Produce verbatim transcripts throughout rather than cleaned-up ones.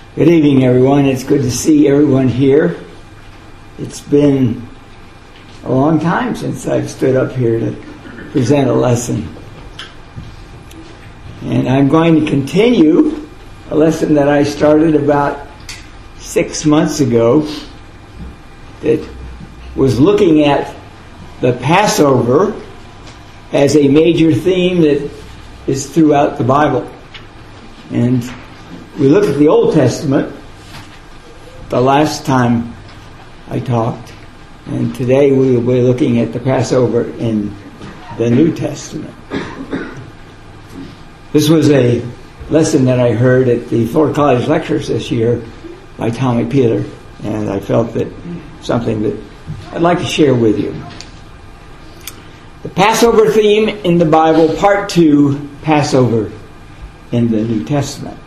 Good evening, everyone. It's good to see everyone here. It's been a long time since I've stood up here to present a lesson. And I'm going to continue a lesson that I started about six months ago that was looking at the Passover as a major theme that is throughout the Bible. And we looked at the Old Testament the last time I talked, and today we will be looking at the Passover in the New Testament. This was a lesson that I heard at the Florida College Lectures this year by Tommy Peeler, and I felt that something that I'd like to share with you. The Passover theme in the Bible, Part two, Passover in the New Testament.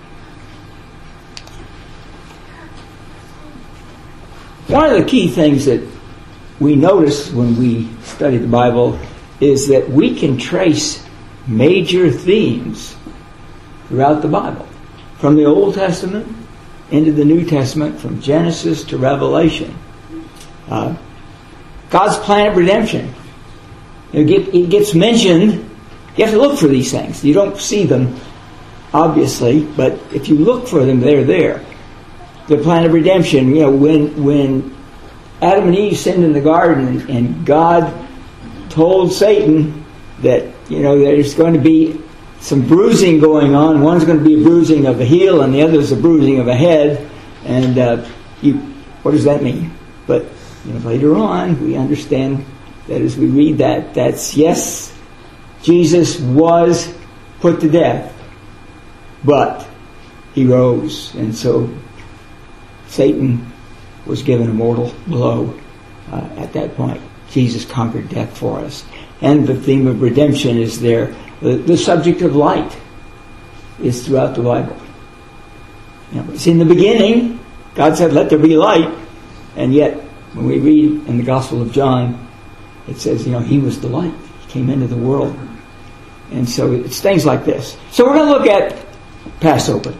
One of the key things that we notice when we study the Bible is that we can trace major themes throughout the Bible, from the Old Testament into the New Testament, from Genesis to Revelation. Uh, God's plan of redemption. It, get, it gets mentioned. You have to look for these things. You don't see them, obviously, but if you look for them, they're there. The plan of redemption, you know, when when Adam and Eve sinned in the garden and God told Satan that, you know, there's going to be some bruising going on. One's going to be a bruising of a heel and the other is a bruising of a head. And uh, you, what does that mean? But you know, later on, we understand that as we read that, that's, yes, Jesus was put to death, but he rose. And so Satan was given a mortal blow uh, at that point. Jesus conquered death for us. And the theme of redemption is there. The, the subject of light is throughout the Bible. You know, it's in the beginning. God said, let there be light. And yet, when we read in the Gospel of John, it says, you know, he was the light. He came into the world. And so it's things like this. So we're going to look at Passover.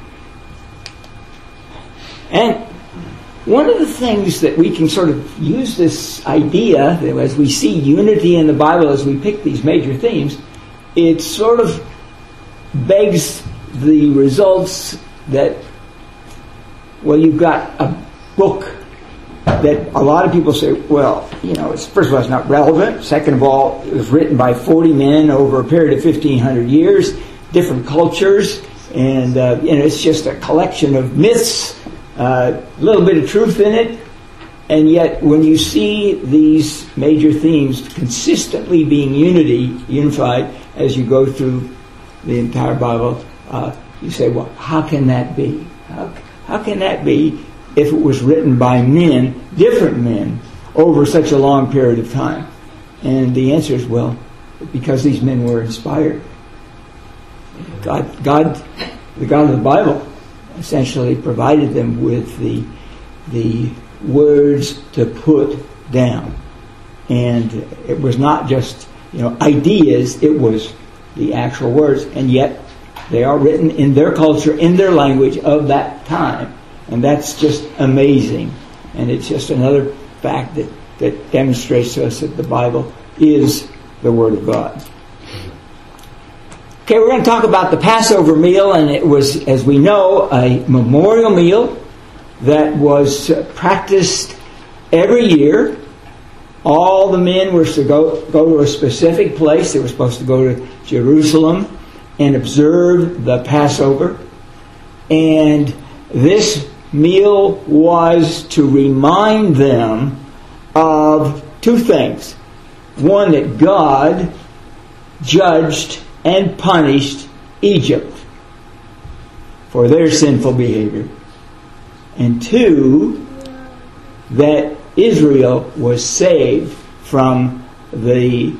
And one of the things that we can sort of use this idea, that as we see unity in the Bible, as we pick these major themes, it sort of begs the results that, well, you've got a book that a lot of people say, well, you know, it's, first of all, it's not relevant. Second of all, it was written by forty men over a period of fifteen hundred years, different cultures, and uh, you know, it's just a collection of myths. A uh, little bit of truth in it, and yet when you see these major themes consistently being unity, unified as you go through the entire Bible, uh, you say, well, how can that be? How, how can that be if it was written by men, different men, over such a long period of time? And the answer is, well, because these men were inspired. God, God, the God of the Bible, essentially provided them with the the words to put down. And it was not just, you know, ideas, it was the actual words, and yet they are written in their culture, in their language of that time. And that's just amazing. And it's just another fact that, that demonstrates to us that the Bible is the Word of God. Okay, we're going to talk about the Passover meal, and it was, as we know, a memorial meal that was practiced every year. All the men were to go, go to a specific place. They were supposed to go to Jerusalem and observe the Passover. And this meal was to remind them of two things. One, that God judged and punished Egypt for their sinful behavior. And two, that Israel was saved from the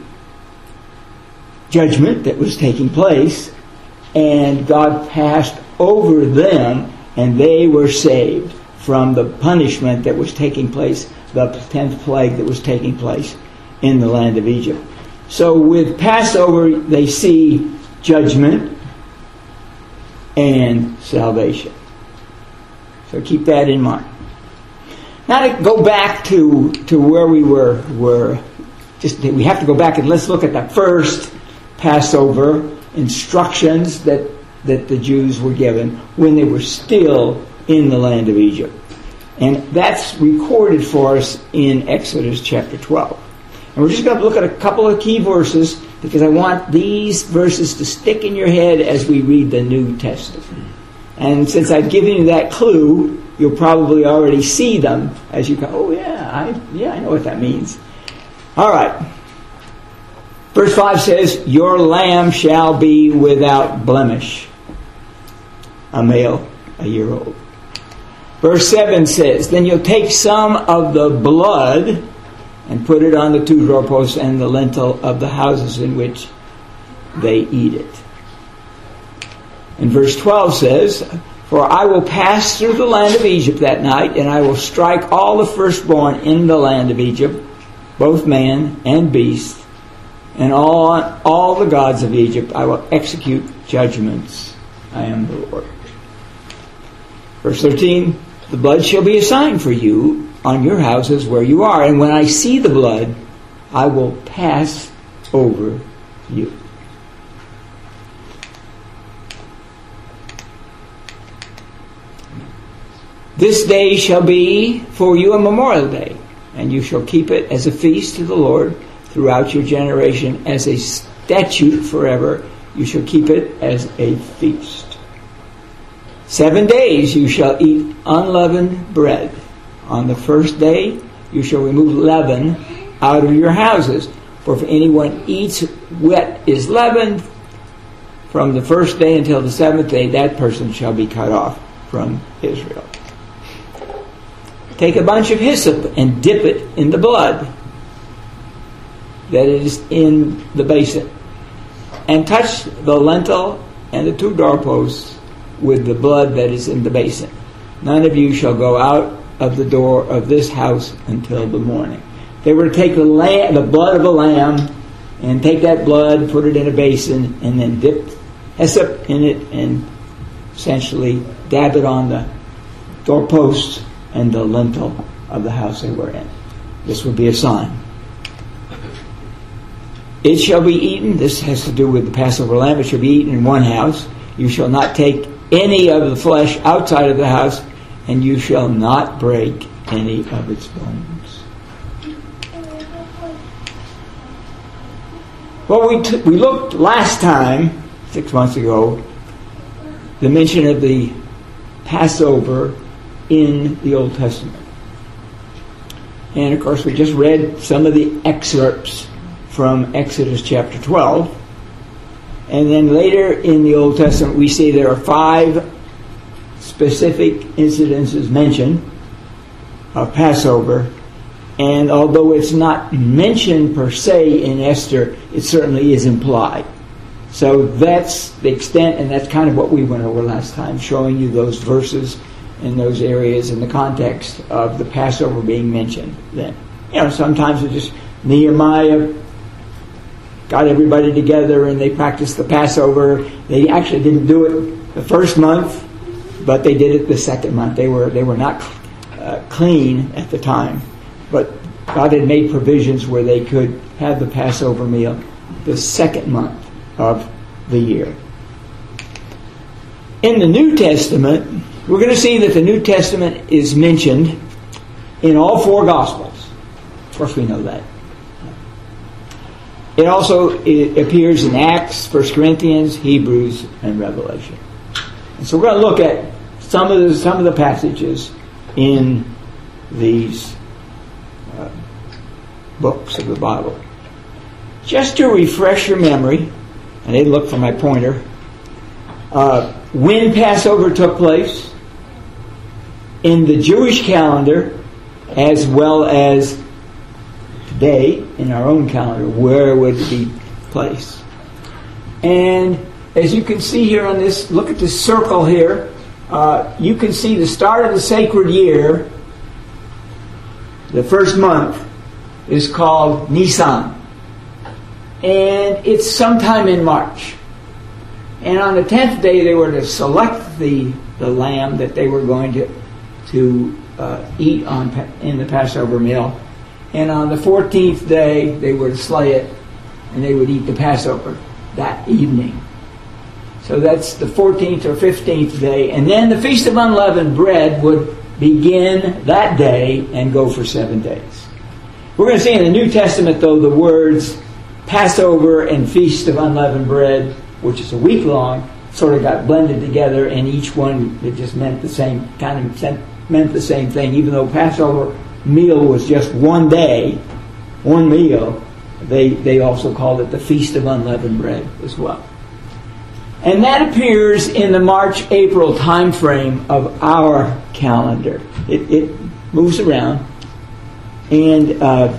judgment that was taking place, and God passed over them, and they were saved from the punishment that was taking place, the tenth plague that was taking place in the land of Egypt. So with Passover, they see judgment and salvation. So keep that in mind. Now to go back to to where we were, were just we have to go back and let's look at the first Passover instructions that, that the Jews were given when they were still in the land of Egypt. And that's recorded for us in Exodus chapter twelve. And we're just going to look at a couple of key verses because I want these verses to stick in your head as we read the New Testament. And since I've given you that clue, you'll probably already see them as you go, oh yeah, I, yeah, I know what that means. All right. Verse five says, your lamb shall be without blemish, a male, a year old. Verse seven says, then you'll take some of the blood and put it on the two doorposts and the lintel of the houses in which they eat it. And verse twelve says, for I will pass through the land of Egypt that night, and I will strike all the firstborn in the land of Egypt, both man and beast, and all, all the gods of Egypt I will execute judgments. I am the Lord. Verse thirteen, the blood shall be a sign for you on your houses where you are, and when I see the blood, I will pass over you. This day shall be for you a memorial day, and you shall keep it as a feast to the Lord throughout your generation, as a statute forever. You shall keep it as a feast. Seven days you shall eat unleavened bread. On the first day you shall remove leaven out of your houses. For if anyone eats what is leavened from the first day until the seventh day, that person shall be cut off from Israel. Take a bunch of hyssop and dip it in the blood that is in the basin, and touch the lintel and the two doorposts with the blood that is in the basin. None of you shall go out of the door of this house until the morning. They were to take the, lamb, the blood of a lamb and take that blood, put it in a basin, and then dip hyssop in it and essentially dab it on the doorposts and the lintel of the house they were in. This would be a sign. It shall be eaten, this has to do with the Passover lamb, it shall be eaten in one house. You shall not take any of the flesh outside of the house, and you shall not break any of its bones. Well, we, t- we looked last time, six months ago, the mention of the Passover in the Old Testament. And of course we just read some of the excerpts from Exodus chapter twelve. And then later in the Old Testament we see there are five specific incidences mentioned of Passover. And although it's not mentioned per se in Esther, it certainly is implied. So that's the extent, and that's kind of what we went over last time, showing you those verses in those areas in the context of the Passover being mentioned then. You know, sometimes it's just Nehemiah got everybody together and they practiced the Passover. They actually didn't do it the first month, but they did it the second month. They were they were not uh, clean at the time, but God had made provisions where they could have the Passover meal the second month of the year. In the New Testament, we're going to see that the New Testament is mentioned in all four Gospels. Of course, we know that. It also it appears in Acts, First Corinthians, Hebrews, and Revelation. And so we're going to look at some of the some of the passages in these uh, books of the Bible. Just to refresh your memory, I didn't look for my pointer. Uh, when Passover took place in the Jewish calendar, as well as today in our own calendar, where would it be placed? And as you can see here on this, look at this circle here. Uh, you can see the start of the sacred year, the first month, is called Nisan. And it's sometime in March. And on the tenth day, they were to select the, the lamb that they were going to to uh, eat on in the Passover meal. And on the fourteenth day, they would slay it, and they would eat the Passover that evening. So that's the fourteenth or fifteenth day. And then the Feast of Unleavened Bread would begin that day and go for seven days. We're going to see in the New Testament, though, the words Passover and Feast of Unleavened Bread, which is a week long, sort of got blended together, and each one, it just meant the same, kind of meant the same thing. Even though Passover meal was just one day, one meal, they, they also called it the Feast of Unleavened Bread as well. And that appears in the March-April time frame of our calendar. It, it moves around. And uh,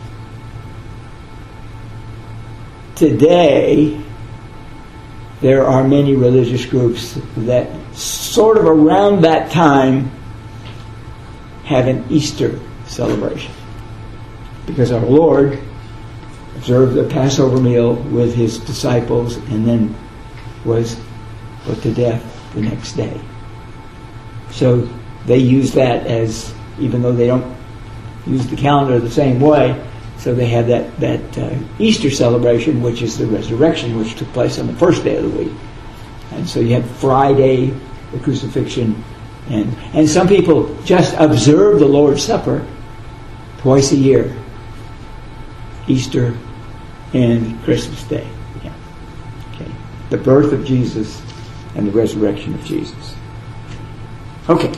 today, there are many religious groups that sort of around that time have an Easter celebration. Because our Lord observed the Passover meal with His disciples and then was put to death the next day. So they use that as, even though they don't use the calendar the same way, so they have that, that uh, Easter celebration, which is the resurrection, which took place on the first day of the week. And so you have Friday, the crucifixion, and, and some people just observe the Lord's Supper twice a year, Easter and Christmas Day. Yeah. Okay. The birth of Jesus and the resurrection of Jesus. Okay.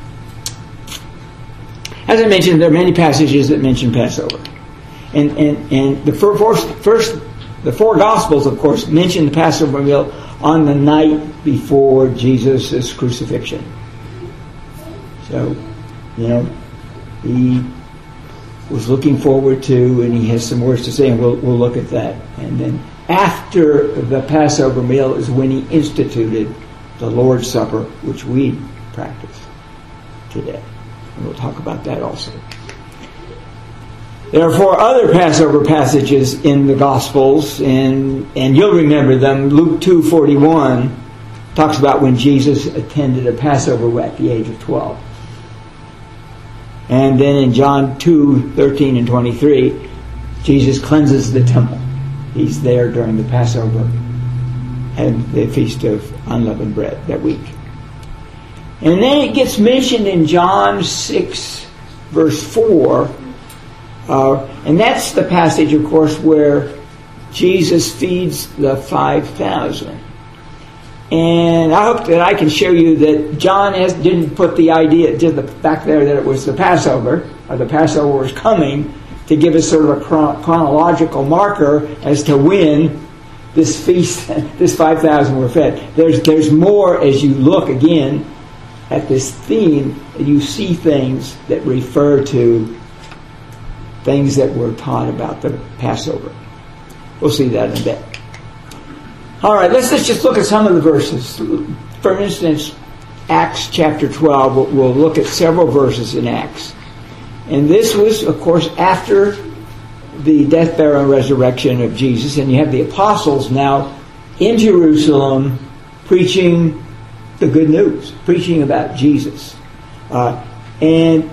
As I mentioned, there are many passages that mention Passover. And and, and the first, first, the four Gospels, of course, mention the Passover meal on the night before Jesus' crucifixion. So, you know, he was looking forward to, and he has some words to say, and we'll, we'll look at that. And then after the Passover meal is when he instituted the Lord's Supper, which we practice today. And we'll talk about that also. There are four other Passover passages in the Gospels, and, and you'll remember them. Luke two forty-one talks about when Jesus attended a Passover at the age of twelve. And then in John two thirteen and twenty-three, Jesus cleanses the temple. He's there during the Passover and the Feast of Unleavened Bread that week. And then it gets mentioned in John six, verse four. Uh, and that's the passage, of course, where Jesus feeds the five thousand. And I hope that I can show you that John has, didn't put the idea, did the fact there that it was the Passover, or the Passover was coming, to give us sort of a chron- chronological marker as to when this feast, this five thousand were fed. There's, there's more as you look again at this theme, you see things that refer to things that were taught about the Passover. We'll see that in a bit. All right, let's, let's just look at some of the verses. For instance, Acts chapter twelve, we'll, we'll look at several verses in Acts. And this was, of course, after the death, burial, and resurrection of Jesus. And you have the apostles now in Jerusalem preaching the good news, preaching about Jesus. Uh, and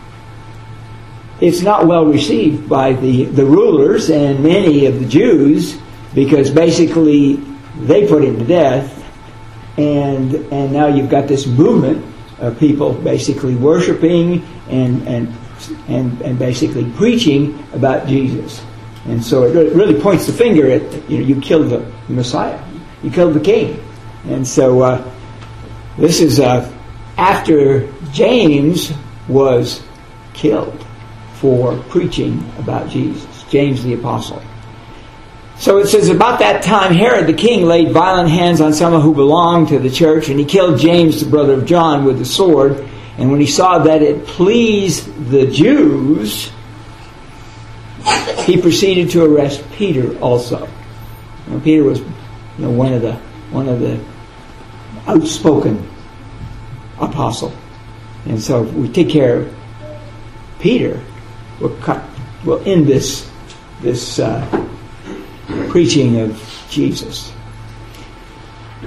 it's not well received by the, the rulers and many of the Jews, because basically they put him to death, and and now you've got this movement of people basically worshiping and and and, and basically preaching about Jesus. And so it really points the finger at, you know, you killed the Messiah, you killed the King. And so uh, this is uh, after James was killed for preaching about Jesus, James the Apostle. So it says, about that time Herod the king laid violent hands on some who belonged to the church, and he killed James, the brother of John, with the sword. And when he saw that it pleased the Jews, he proceeded to arrest Peter also. You know, Peter was, you know, one of the one of the outspoken apostle, and so if we take care of Peter, we'll cut, we'll end this this uh, preaching of Jesus.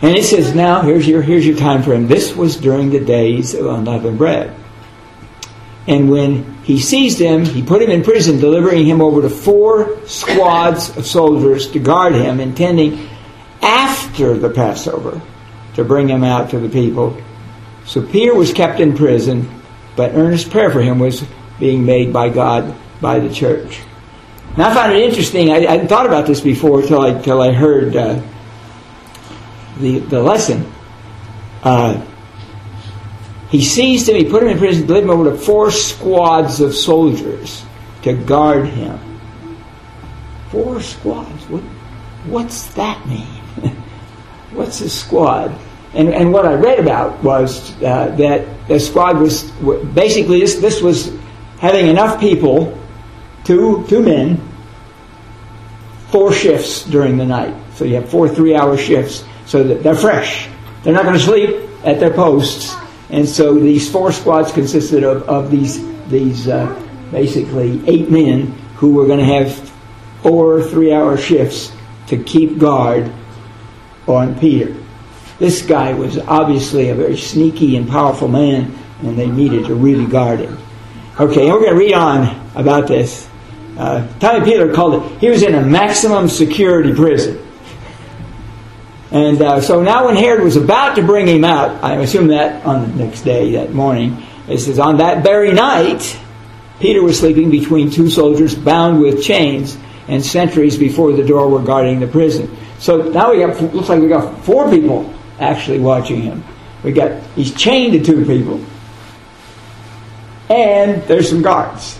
And it says, now, here's your, here's your time frame. This was during the days of unleavened bread. And when he seized him, he put him in prison, delivering him over to four squads of soldiers to guard him, intending after the Passover to bring him out to the people. So Peter was kept in prison, but earnest prayer for him was being made by God, by the church. Now I found it interesting. I, I hadn't thought about this before until I, till I heard uh, the, the lesson. Uh, he seized him, he put him in prison, delivered him over to four squads of soldiers to guard him. Four squads? What, what's that mean? What's a squad? And, and what I read about was uh, that the squad was basically this. This was having enough people, two two men, four shifts during the night. So you have four three-hour shifts, so that they're fresh. They're not going to sleep at their posts, and so these four squads consisted of of these these uh, basically eight men who were going to have four three-hour shifts to keep guard on Peter. This guy was obviously a very sneaky and powerful man, and they needed to really guard him. Okay, and we're going to read on about this. Uh, Tommy Peeler called it, he was in a maximum security prison. And uh, so now when Herod was about to bring him out, I assume that on the next day, that morning, it says, on that very night, Peter was sleeping between two soldiers bound with chains, and sentries before the door were guarding the prison. So now we got, looks like we got four people actually watching him. We got, he's chained to two people. And there's some guards.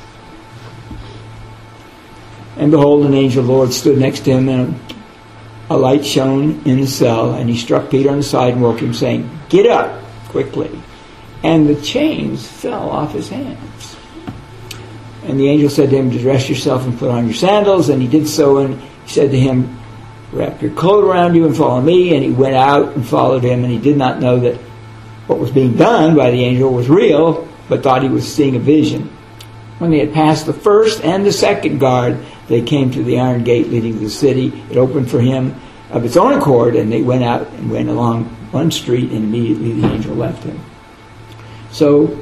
And behold, an angel of the Lord stood next to him, and a light shone in the cell, and he struck Peter on the side and woke him, saying, get up quickly. And the chains fell off his hands. And the angel said to him, dress yourself and put on your sandals. And he did so, and he said to him, wrap your coat around you and follow me. And he went out and followed him, and he did not know that what was being done by the angel was real, but thought he was seeing a vision. When they had passed the first and the second guard, they came to the iron gate leading to the city. It opened for him of its own accord, and they went out and went along one street, and immediately the angel left him. So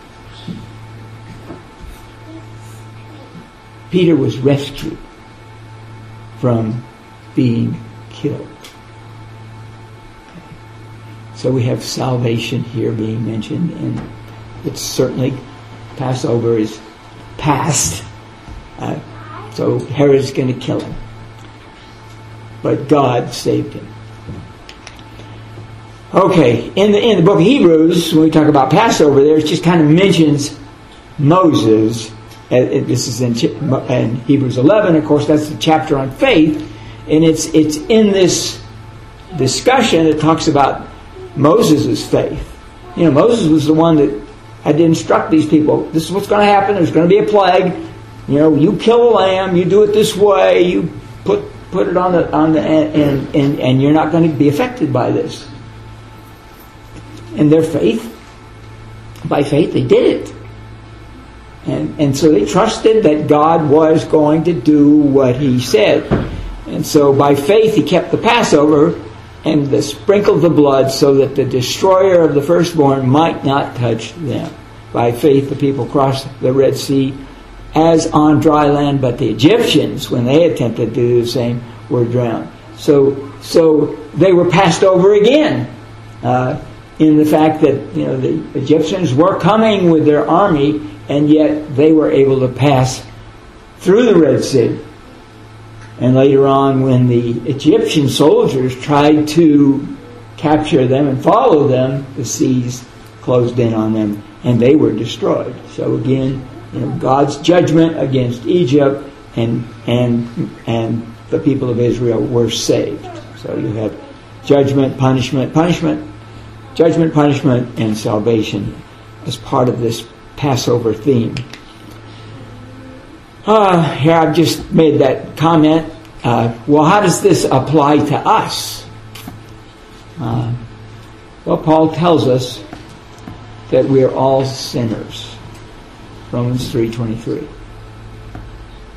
Peter was rescued from being killed. So we have salvation here being mentioned, and it's certainly Passover is past. Uh, so Herod's going to kill him. But God saved him. Okay, in the in the book of Hebrews, when we talk about Passover, there it just kind of mentions Moses. Uh, this is in, in Hebrews eleven, of course, that's the chapter on faith, and it's it's in this discussion that talks about Moses' faith. You know, Moses was the one that had to instruct these people. This is what's going to happen. There's going to be a plague. You know, you kill a lamb. You do it this way. You put put it on the on the and and and you're not going to be affected by this. And their faith, by faith, they did it. And and so they trusted that God was going to do what He said. And so by faith, He kept the Passover and the, sprinkled the blood so that the destroyer of the firstborn might not touch them. By faith, the people crossed the Red Sea as on dry land, but the Egyptians, when they attempted to do the same, were drowned. So, so they were passed over again, uh, in the fact that, you know, the Egyptians were coming with their army, and yet they were able to pass through the Red Sea. And later on, when the Egyptian soldiers tried to capture them and follow them, the seas closed in on them, and they were destroyed. So again, you know, God's judgment against Egypt, and and and the people of Israel were saved. So you have judgment, punishment, punishment, judgment, punishment, and salvation as part of this Passover theme. Uh, here I've just made that comment. Uh, well, how does this apply to us? Uh, well, Paul tells us that we are all sinners. Romans three twenty-three.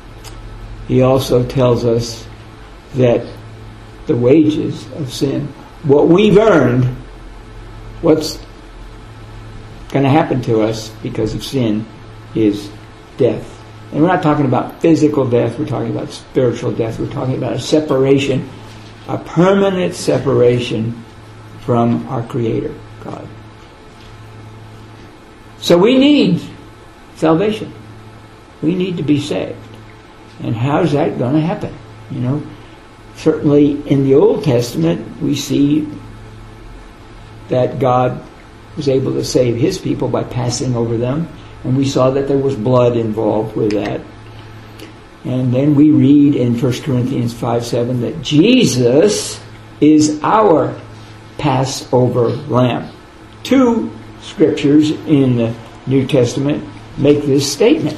He also tells us that the wages of sin what we've earned, what's going to happen to us because of sin is death. And we're not talking about physical death, we're talking about spiritual death. We're talking about a separation, a permanent separation from our Creator, God. So we need salvation. We need to be saved. And how's that going to happen? You know, certainly in the Old Testament we see that God was able to save His people by passing over them. And we saw that there was blood involved with that. And then we read in First Corinthians five seven that Jesus is our Passover lamb. Two scriptures in the New Testament make this statement.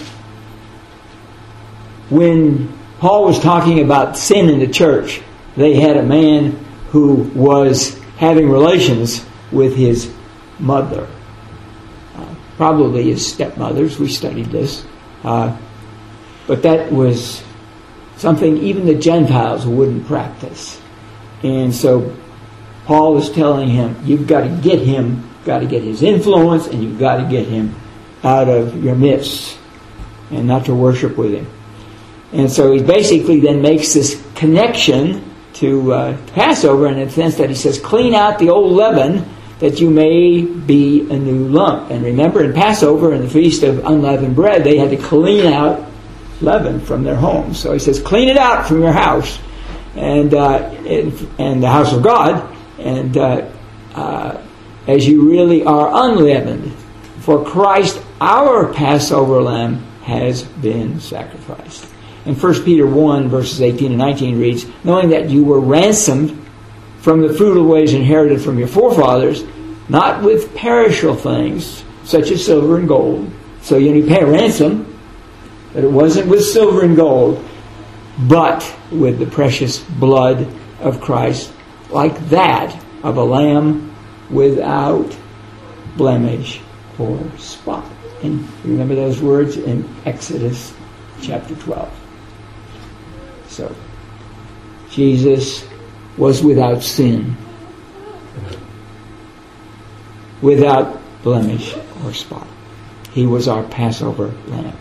When Paul was talking about sin in the church, they had a man who was having relations with his mother. Uh, probably his stepmothers. We studied this. Uh, but that was something even the Gentiles wouldn't practice. And so Paul is telling him, you've got to get him, got to get his influence, and you've got to get him out of your midst and not to worship with him. And so he basically then makes this connection to uh, Passover in the sense that he says, clean out the old leaven that you may be a new lump. And remember, in Passover and the Feast of Unleavened Bread, they had to clean out leaven from their homes. So he says, clean it out from your house and uh, and, and the house of God, and uh, uh, as you really are unleavened. For Christ, our Passover lamb, has been sacrificed. And First Peter one, verses eighteen and nineteen reads, knowing that you were ransomed from the fruitful ways inherited from your forefathers, not with perishable things, such as silver and gold. So you only pay a ransom, but it wasn't with silver and gold, but with the precious blood of Christ, like that of a lamb without blemish or spot. And remember those words in Exodus chapter twelve. So, Jesus was without sin, without blemish or spot. He was our Passover lamb.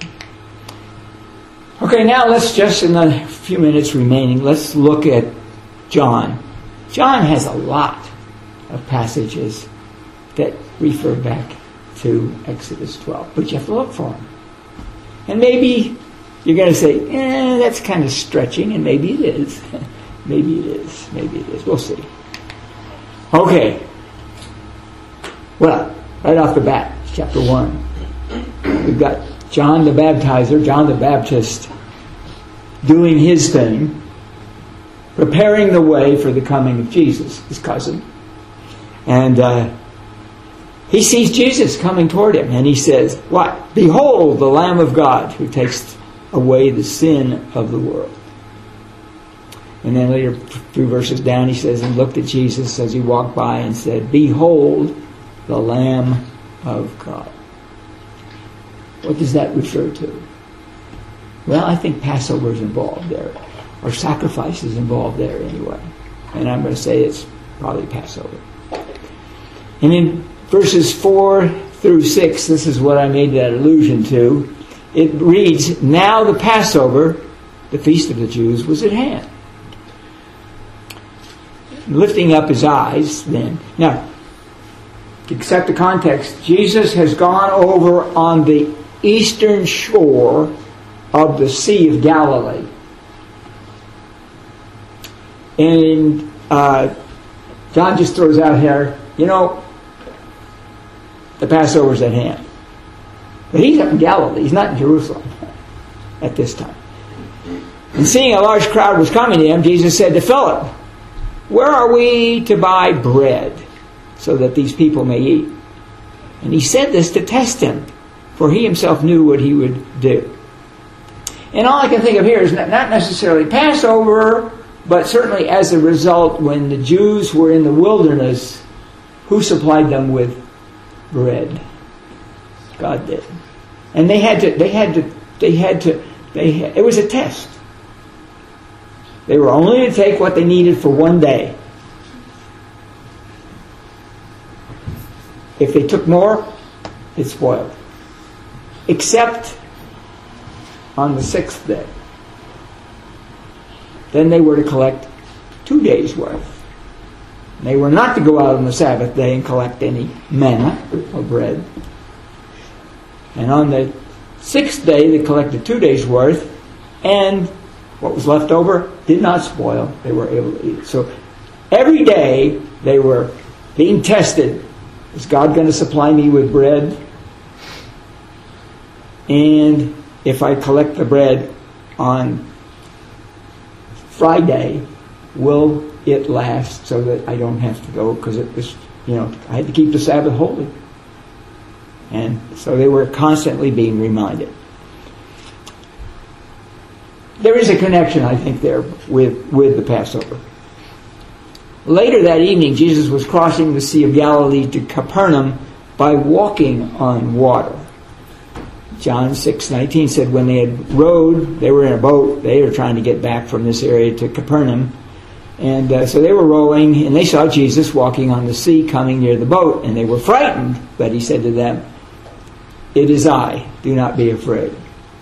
Okay, now let's just, in the few minutes remaining, let's look at John. John has a lot of passages that refer back to Exodus twelve, but you have to look for them. And maybe you're going to say, eh, that's kind of stretching, and maybe it is. Maybe it is. Maybe it is. We'll see. Okay. Well, right off the bat, chapter one. We've got John the Baptizer, John the Baptist, doing his thing, preparing the way for the coming of Jesus, his cousin. And uh, he sees Jesus coming toward him, and he says, what? Behold, the Lamb of God who takes away the sin of the world. And then later, three verses down, he says, and looked at Jesus as he walked by and said, behold, the Lamb of God. What does that refer to? Well, I think Passover is involved there, or sacrifice is involved there anyway. And I'm going to say it's probably Passover. And in verses four through six, this is what I made that allusion to. It reads, now the Passover, the feast of the Jews, was at hand. Lifting up his eyes then. Now, except the context, Jesus has gone over on the eastern shore of the Sea of Galilee. And uh, John just throws out here, you know, the Passover's at hand. But he's up in Galilee. He's not in Jerusalem at this time. And seeing a large crowd was coming to him, Jesus said to Philip, where are we to buy bread so that these people may eat? And he said this to test him, for he himself knew what he would do. And all I can think of here is not necessarily Passover, but certainly as a result, when the Jews were in the wilderness, who supplied them with bread? God did. And they had to, they had to, they had to, they had, it was a test. They were only to take what they needed for one day. if they took more, it spoiled. Except on the sixth day. Then they were to collect two days' worth. They were not to go out on the Sabbath day and collect any manna or bread. And on the sixth day, they collected two days' worth, and what was left over did not spoil. They were able to eat it. So every day they were being tested. Is God going to supply me with bread? And if I collect the bread on Friday, will it last so that I don't have to go? Because it was, you know, I had to keep the Sabbath holy. And so they were constantly being reminded. There is a connection, I think, there with, with the Passover. Later that evening, Jesus was crossing the Sea of Galilee to Capernaum by walking on water. John six nineteen said when they had rowed, they were in a boat, they were trying to get back from this area to Capernaum. And uh, so they were rowing, and they saw Jesus walking on the sea coming near the boat, and they were frightened. But he said to them, "It is I, do not be afraid."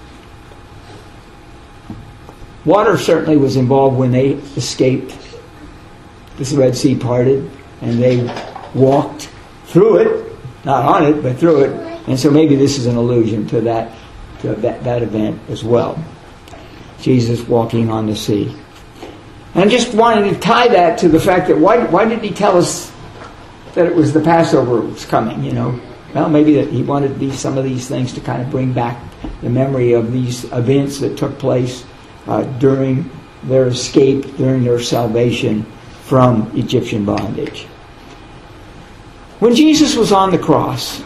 Water certainly was involved when they escaped. This Red Sea parted, and they walked through it, not on it, but through it. And so maybe this is an allusion to that, to that, that event as well. Jesus walking on the sea. And I just wanted to tie that to the fact that why, why did he tell us that it was the Passover was coming, you know? Well, maybe that he wanted these, some of these things to kind of bring back the memory of these events that took place uh, during their escape, during their salvation from Egyptian bondage. When Jesus was on the cross,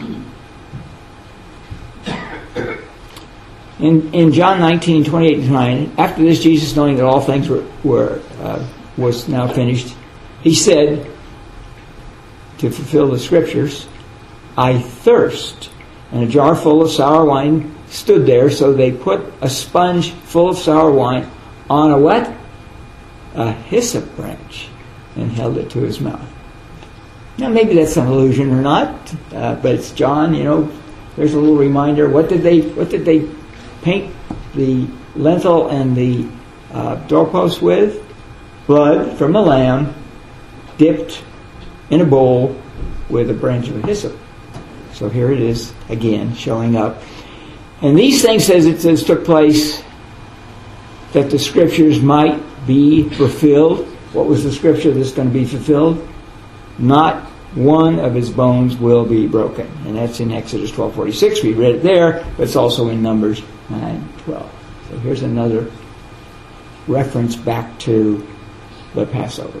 in, in John nineteen, twenty-eight to twenty-nine, after this, Jesus, knowing that all things were, were uh, was now finished, he said, to fulfill the scriptures, "I thirst." And a jar full of sour wine stood there, so they put a sponge full of sour wine on a what? A hyssop branch, and held it to his mouth. Now maybe that's an illusion or not, uh, but it's John, you know, there's a little reminder. What did they what did they paint the lintel and the uh, doorpost with? Blood from a lamb dipped in a bowl with a branch of hyssop. So here it is again showing up. And these things, says it says, took place that the scriptures might be fulfilled. What was the scripture that's going to be fulfilled? Not one of his bones will be broken. And that's in Exodus twelve forty-six. We read it there, but it's also in Numbers nine twelve. So here's another reference back to the Passover.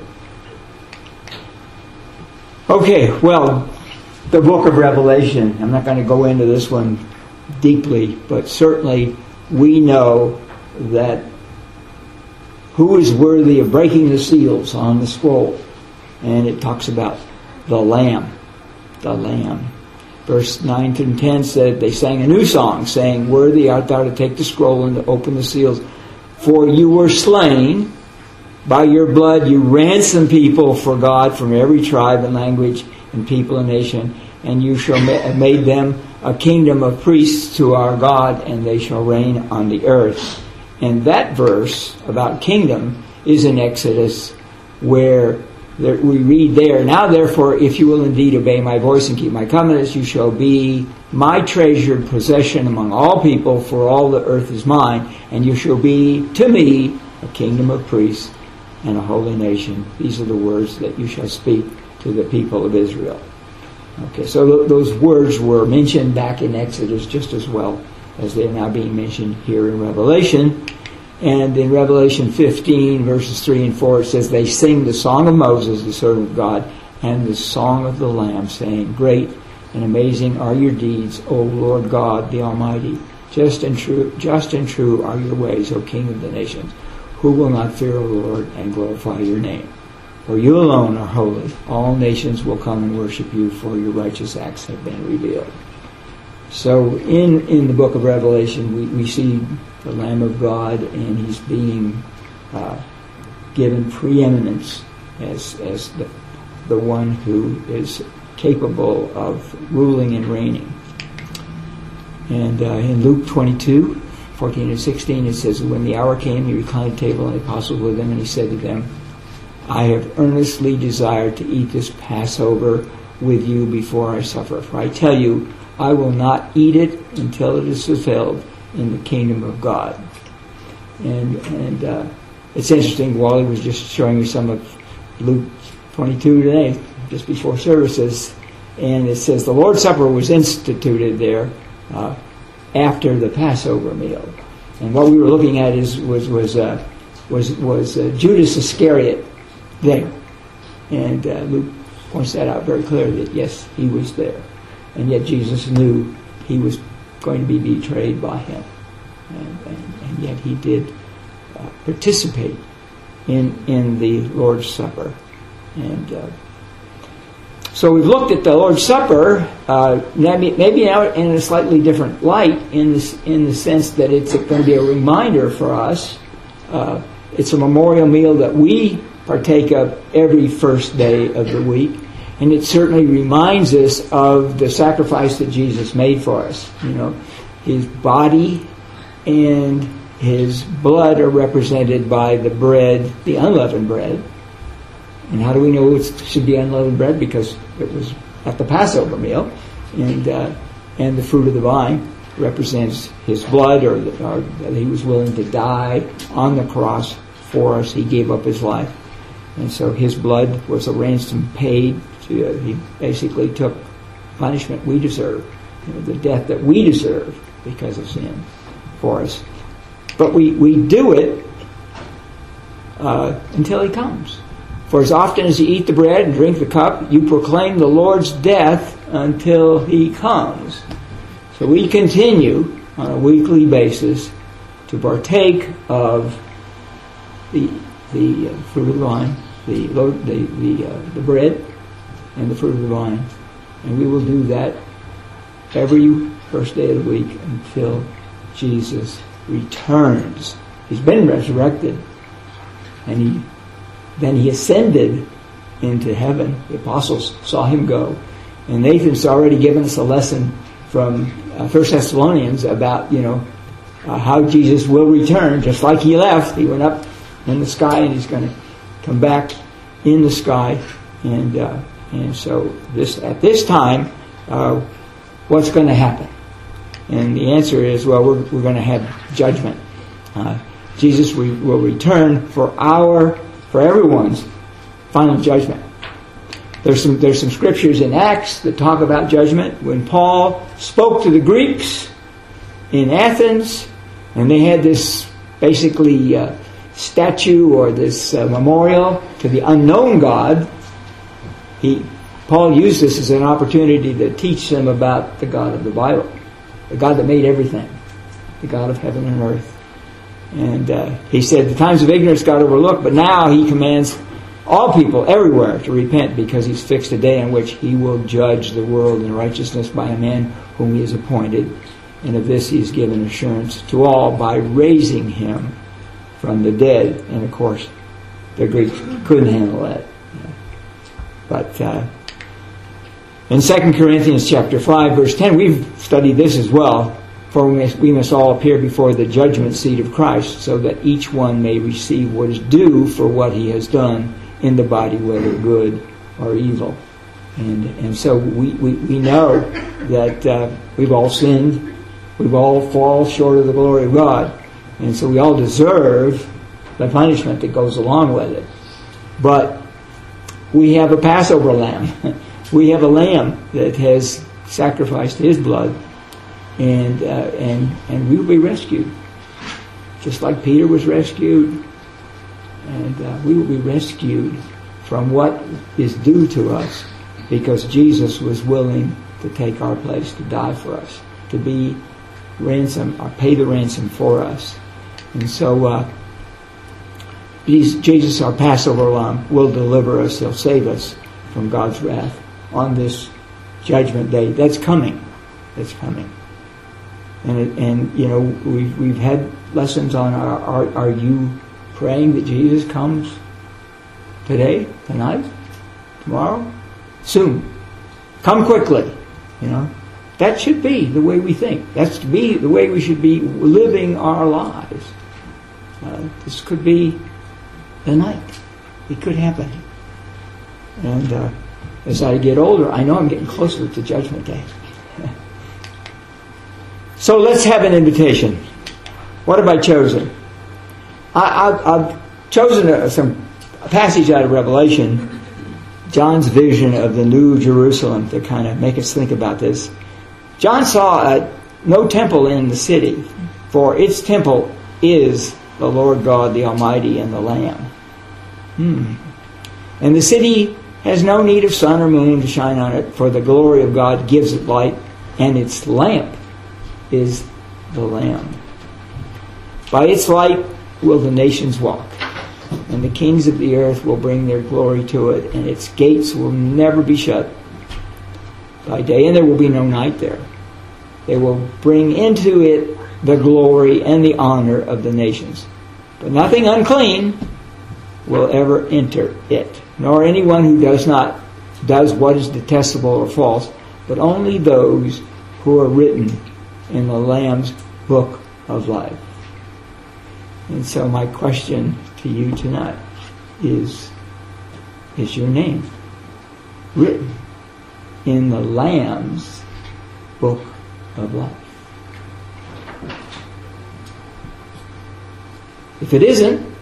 Okay, well, the book of Revelation. I'm not going to go into this one deeply, but certainly we know that who is worthy of breaking the seals on the scroll. And it talks about the Lamb. The Lamb. Verse nine through ten said, they sang a new song, saying, "Worthy art thou to take the scroll and to open the seals. For you were slain. By your blood you ransomed people for God from every tribe and language and people and nation. And you shall have made them a kingdom of priests to our God, and they shall reign on the earth." And that verse about kingdom is in Exodus, where there, we read there, "Now therefore, if you will indeed obey my voice and keep my covenants, you shall be my treasured possession among all people, for all the earth is mine, and you shall be to me a kingdom of priests and a holy nation. These are the words that you shall speak to the people of Israel." Okay, so th- those words were mentioned back in Exodus just as well as they're now being mentioned here in Revelation. And in Revelation fifteen, verses three and four, it says, "They sing the song of Moses, the servant of God, and the song of the Lamb, saying, Great and amazing are your deeds, O Lord God, the Almighty. Just and true, just and true are your ways, O King of the nations. Who will not fear, O Lord, and glorify your name? For you alone are holy. All nations will come and worship you, for your righteous acts have been revealed." So in, in the book of Revelation, we, we see the Lamb of God, and he's being uh, given preeminence as, as the, the one who is capable of ruling and reigning. And uh, in Luke twenty-two, fourteen and sixteen, it says, when the hour came, he reclined at table and the apostles with him, and he said to them, I have earnestly desired to eat this Passover with you before I suffer. For I tell you, I will not eat it until it is fulfilled in the kingdom of God. And and uh, it's interesting, Wally was just showing me some of Luke twenty-two today, just before services, and it says the Lord's Supper was instituted there uh, after the Passover meal. And what we were looking at is was was uh, was was uh, Judas Iscariot there, and uh, Luke points that out very clearly, that yes, he was there, and yet Jesus knew he was going to be betrayed by him, and, and, and yet he did uh, participate in in the Lord's Supper. And uh, so we've looked at the Lord's Supper, uh, maybe, maybe now in a slightly different light, in this, in the sense that it's going to be a reminder for us. Uh, it's a memorial meal that we partake of every first day of the week, and it certainly reminds us of the sacrifice that Jesus made for us. You know, his body and his blood are represented by the bread, the unleavened bread. And how do we know it should be unleavened bread? Because it was at the Passover meal, and uh, and the fruit of the vine represents his blood, or, the, or that he was willing to die on the cross for us. He gave up his life. And so his blood was a ransom paid. To, uh, he basically took punishment we deserve, you know, the death that we deserve because of sin for us. But we, we do it uh, until he comes. For as often as you eat the bread and drink the cup, you proclaim the Lord's death until he comes. So we continue on a weekly basis to partake of the the uh, fruit of the vine, the the the, uh, the bread and the fruit of the vine, and we will do that every first day of the week until Jesus returns. He's been resurrected, and he then he ascended into heaven. The apostles saw him go, and Nathan's already given us a lesson from uh, First Thessalonians about you know uh, how Jesus will return, just like he left. He went up in the sky, and he's going to come back in the sky. And uh, and so this at this time, uh, what's going to happen? And the answer is, well, we're we're going to have judgment. Uh, Jesus re- will return for our for everyone's final judgment. There's some there's some scriptures in Acts that talk about judgment. When Paul spoke to the Greeks in Athens, and they had this basically uh, statue or this uh, memorial to the unknown God, he Paul used this as an opportunity to teach them about the God of the Bible, the God that made everything, the God of heaven and earth. And uh, he said, the times of ignorance got overlooked, but now he commands all people everywhere to repent, because he's fixed a day in which he will judge the world in righteousness by a man whom he has appointed. And of this he has given assurance to all by raising him from the dead. And of course, the Greeks couldn't handle that. But uh, in Second Corinthians chapter five, verse ten, we've studied this as well. For we must, we must all appear before the judgment seat of Christ, so that each one may receive what is due for what he has done in the body, whether good or evil. And and so we, we, we know that uh, we've all sinned. We've all fall short of the glory of God. And so we all deserve the punishment that goes along with it. But we have a Passover lamb. We have a lamb that has sacrificed his blood. And uh, and and we will be rescued, just like Peter was rescued, and uh, we will be rescued from what is due to us, because Jesus was willing to take our place, to die for us, to be ransom or pay the ransom for us. And so uh, Jesus, our Passover lamb, will deliver us. He'll save us from God's wrath on this judgment day that's coming. That's coming. And, and you know, we've, we've had lessons on are, are, are you praying that Jesus comes today, tonight, tomorrow, soon? come quickly. You know, that should be the way we think. That's to be the way we should be living our lives. Uh, this could be the night. It could happen. And uh, as I get older, I know I'm getting closer to Judgment Day. So let's have an invitation. What have I chosen? I, I've, I've chosen a, some a passage out of Revelation, John's vision of the New Jerusalem, to kind of make us think about this. John saw uh, no temple in the city, for its temple is the Lord God, the Almighty, and the Lamb. Hmm. And the city has no need of sun or moon to shine on it, for the glory of God gives it light, and its lamp is the Lamb. By its light will the nations walk, and the kings of the earth will bring their glory to it, and its gates will never be shut by day, and there will be no night there. They will bring into it the glory and the honor of the nations. But nothing unclean will ever enter it, nor anyone who does not does what is detestable or false, but only those who are written in the Lamb's book of life. And so my question to you tonight is, is your name written in the Lamb's book of life? If it isn't,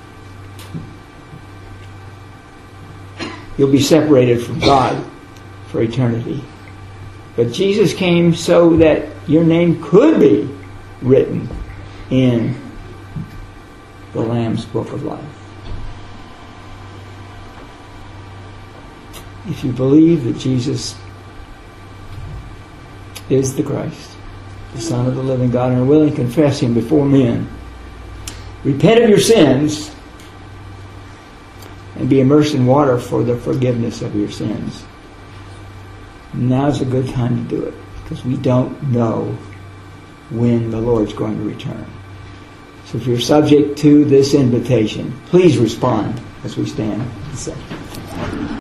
you'll be separated from God for eternity. But Jesus came so that your name could be written in the Lamb's book of life. If you believe that Jesus is the Christ, the Son of the living God, and are willing to confess Him before men, repent of your sins, and be immersed in water for the forgiveness of your sins, now's a good time to do it, because we don't know when the Lord's going to return. So if you're subject to this invitation, please respond as we stand and sing.